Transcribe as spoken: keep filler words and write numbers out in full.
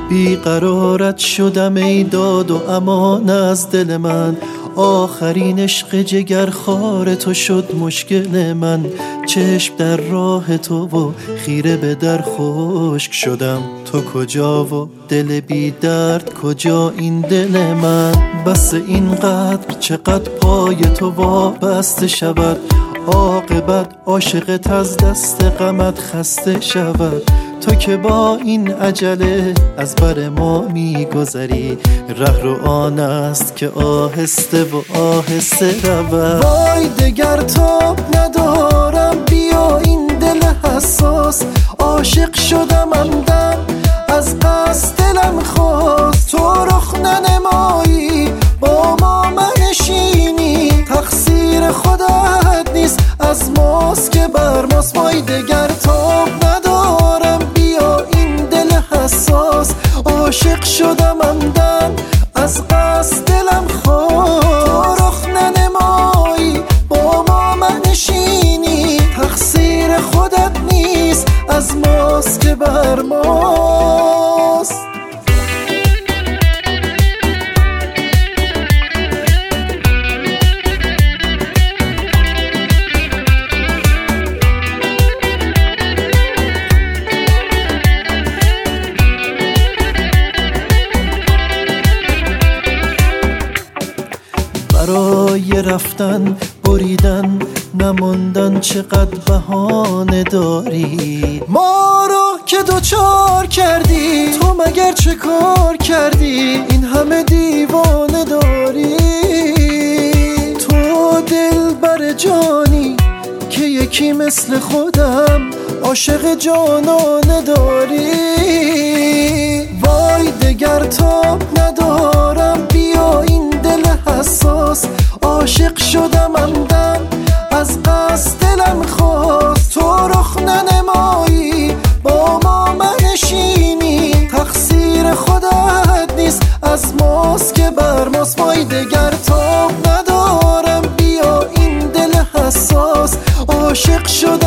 بیقرارت شدم ای داد و امان از دل من، آخرین عشق جگر خار تو شد مشکل من. چشم در راه تو و خیره به در خشک شدم، تو کجا و دل بی درد کجا این دل من؟ بس اینقدر چقدر پای تو وابسته شود، عاقبت عاشقت از دست غمت خسته شود. تو که با این عجله از بر ما میگذری، ره رو آن است که آهسته و آهسته رود. وای دگر تاب ندارم، بیا این دل حساس، عاشق شدم عمدن از قصد دلم خواست. تو رخ ننمایی با ما منشینی، تقصیر خودت نیست از ماست که بر ماست. وای دگر تاب ندارم، بیا این دل حساس، عاشق شدم عمدن از قصد دلم خواست. تو رخ ننمایی با ما منشینی، تقصیر خودت نیست از ماست که بر ماست. برای رفتن بریدن نماندن چقدر بهانه داری، ما رو که دوچار کردی. تو مگر چه کار کردی این همه دیوانه داری؟ تو دل بر جانی که یکی مثل خودم عاشق جانانه داری. وای دگر تاب ندارم، بیا این دل حساس، عاشق شدم عمدن از قصد دلم خواست. تو رخ ننمایی با ما منشینی، تقصیر خودت نیست از ماست که بر ماست. وای دگر تاب ندارم، بیا این دل حساس، عاشق شدم